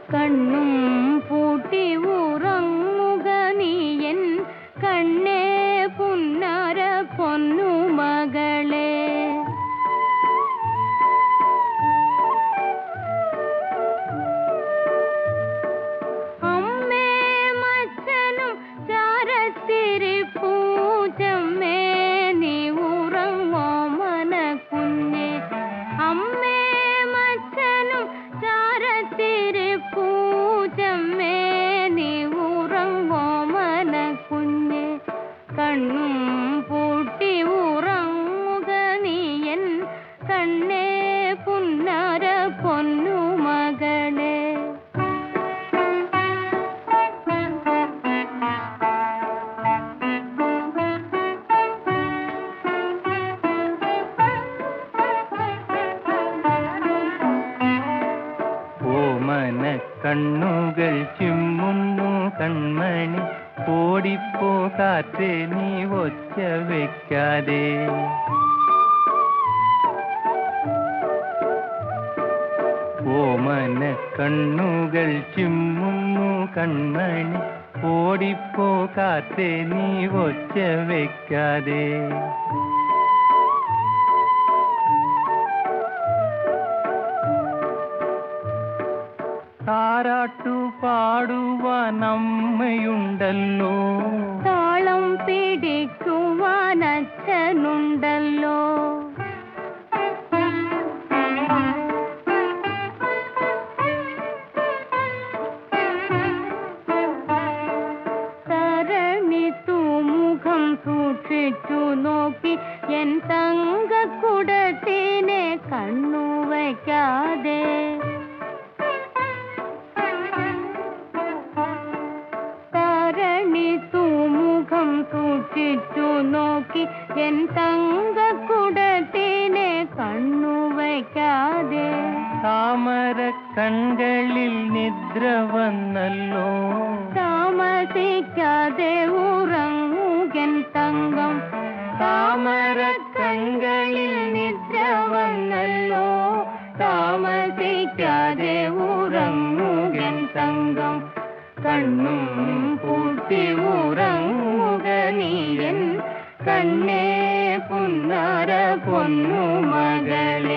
കണ്ണും പൂട്ടി ഉറങ്ങുക നീയൻ കണ്ണേ പുന്നാര പൊന്നുമകളെ. അമ്മേ മച്ചനും ചാരത്തിരിപ്പൂ ചമ്മേ നീ ഉറങ്ങോ മനക്കുഞ്ഞേ. അമ്മേ മച്ചനും ചാരത്തിരിപ്പൂ ചമ്മേ നീ ഉറങ്ങോ മനക്കുഞ്ഞേ. കണ്ണും പൂട്ടി ഉറങ്ങുക നീയൻ കണ്ണേ പുന്നാര പൊന്നുമകളെ. ഓമന കണ്ണുകൾ ചിമ്മുന്നു കൺമണി, ഓടിപ്പോ കാറ്റേ നീ ഒച്ച വെക്കാതെ. ഓമന കണ്ണുകൾ ചിമ്മുന്നു കൺമണി, ഓടിപ്പോ കാറ്റേ നീ ഒച്ച വെക്കാതെ. താരാട്ടു പാടുവാൻ അമ്മയുണ്ടല്ലോ, താളം പിടിക്കുവാൻ അച്ഛനുണ്ടല്ലോ. തരണി തൂമുഖം സൂക്ഷിച്ചു നോക്കി എൻ തങ്കക്കുടത്തിനെ കണ്ണു വയ്ക്കാതെ. തൂമുഖം സൂക്ഷിച്ചു നോക്കി എൻ തങ്കക്കുടത്തിനെ കണ്ണു വയ്ക്കാതെ. താമര കൺകളിൽ നിദ്ര വന്നല്ലോ, താമസിക്കാതെ ഉറങ്ങുകൻ തങ്കം. താമര കൺകളിൽ നിദ്ര വന്നല്ലോ, താമസിക്കാതെ ഉറങ്ങുകൻ തങ്കം. കണ്ണും പൂട്ടി ഉറങ്ങുക നീയൻ കണ്ണേ പുന്നാര പൊന്നുമകളെ.